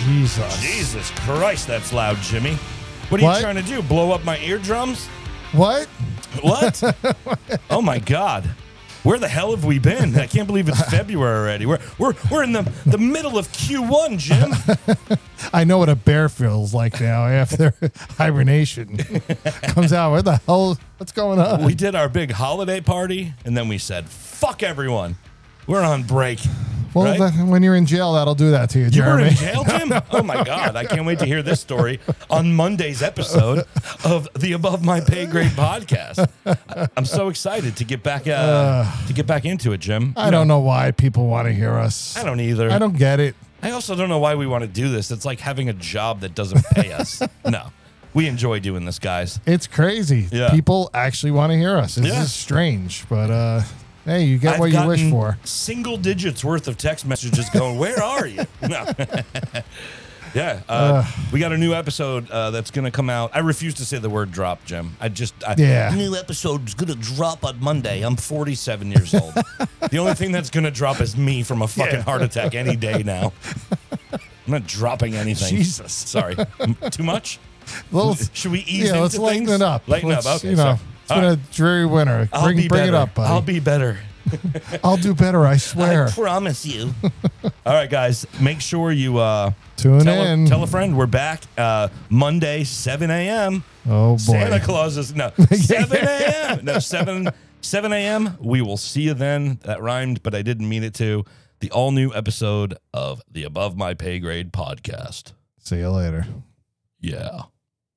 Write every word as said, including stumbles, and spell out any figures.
Jesus. Jesus Christ, that's loud, Jimmy. What are What? you trying to do? Blow up my eardrums? What? What? Oh my God. Where the hell have we been? I can't believe it's February already. We're we're we're in the, the middle of Q one, Jim. I know what a bear feels like now after hibernation. Comes out. Where the hell? What's going on? We did our big holiday party, and then we said, fuck everyone. We're on break. Well, right? that, when you're in jail, that'll do that to you, You Jeremy. were in jail, Jim? Oh, my God. I can't wait to hear this story on Monday's episode of the Above My Pay Grade podcast. I- I'm so excited to get back uh, uh, to get back into it, Jim. I don't know why people want to hear us. I don't either. I don't get it. I also don't know why we want to do this. It's like having a job that doesn't pay us. No. We enjoy doing this, guys. It's crazy. Yeah. People actually want to hear us. This Yeah. is strange, but uh, hey, you get I've what you wish gotten for. Single digits worth of text messages going, where are you? No. Yeah. Uh, we got a new episode uh, that's going to come out. I refuse to say the word drop, Jim. I just, I, Yeah. New episode is going to drop on Monday. I'm forty-seven years old. The only thing that's going to drop is me from a fucking Yeah. heart attack any day now. I'm not dropping anything. Jesus. Sorry. M- Too much? Well, Should we ease yeah, let's into lighten things? it up. Lighten Let's, up. Okay. You know, sorry. it's All been right. a dreary winter. I'll Bring, be bring better. it up, buddy. I'll be better. I'll do better, I swear. I promise you. All right, guys. Make sure you uh, Tune tell, in. A, tell a friend. We're back uh, Monday, seven a.m. Oh, boy. Santa Claus is, no, seven a.m. No, seven, seven a.m. We will see you then. That rhymed, but I didn't mean it to. The all-new episode of the Above My Pay Grade podcast. See you later. Yeah.